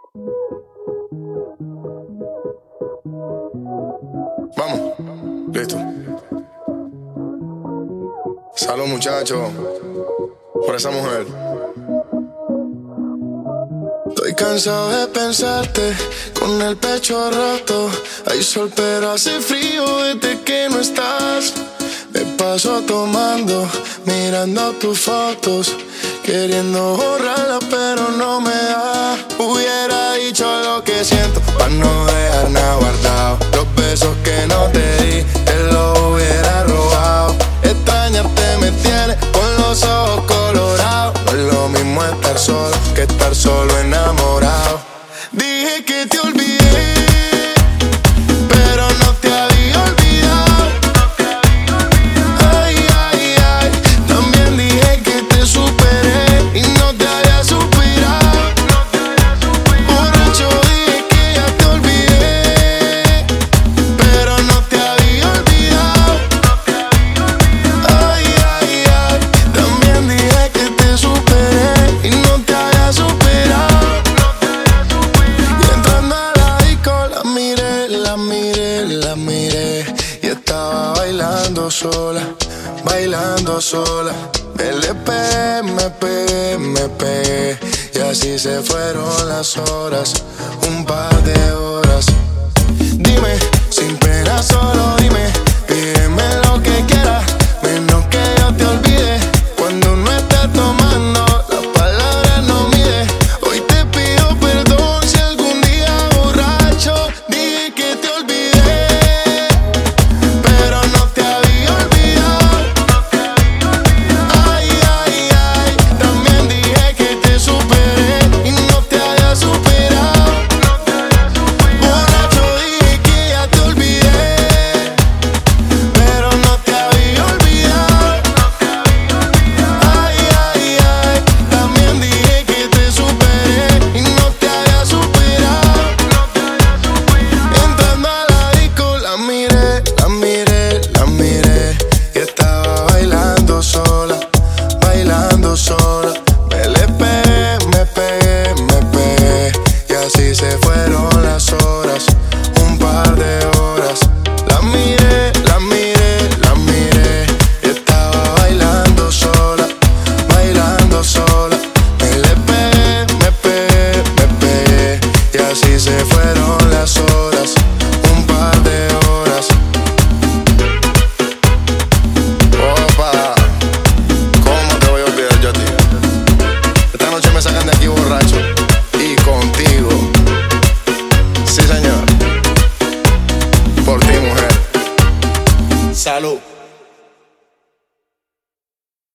Vamos, listo. Salud, muchachos, por esa mujer. Estoy cansado de pensarte con el pecho roto. Hay sol pero hace frío desde que no estás. Me paso tomando, mirando tus fotos, queriendo borrarlas pero no me da. Hubiera dicho lo que siento para no dejar nada guardado. Los besos que no te di, te los hubiera robado. Extrañarte me tiene con los ojos colorados. No es lo mismo estar solo que estar solo enamorado. Dije que te olvidé, pero no te había olvidado. Ay, ay, ay, también dije que te superé y no te había suspirado. Borracho dije que ya te olvidé, pero no te había olvidado. Ay, ay, ay, también dije que te superé y no te había superado. Y entrando a la disco la miré, la miré, la miré, y estaba bailando sola, bailando sola. Le pegué, me pegué, me pegué, y así se fueron las horas, un par de horas. Dime, sin pena, solo dime, pídeme lo que quieras, menos que yo te olvide. Cuando no estés tomando, las palabras no mide. Hoy te pido perdón si algún día borracho dije que te olvidé, pero no te había olvidado. Ay, ay, ay, también dije que te superé y no te había superado. Borracho dije que ya te olvidé, pero no te había olvidado. Ay, ay, ay, también dije que te superé y no te había superado. Entrando a la disco la miré, la miré, la miré, y estaba bailando sola, bailando sola. Me pegué, me pegué, me pegué, y así se fueron las horas, un par de horas. La miré, la miré, la miré, y estaba bailando sola, bailando sola. Me pegué, me pegué, me pegué, y así se fueron las horas, un par de horas. Opa, ¿cómo te voy a olvidar yo a ti? Esta noche me sacan de aquí borracho y contigo. Sí, señor. Por ti, mujer. Salud.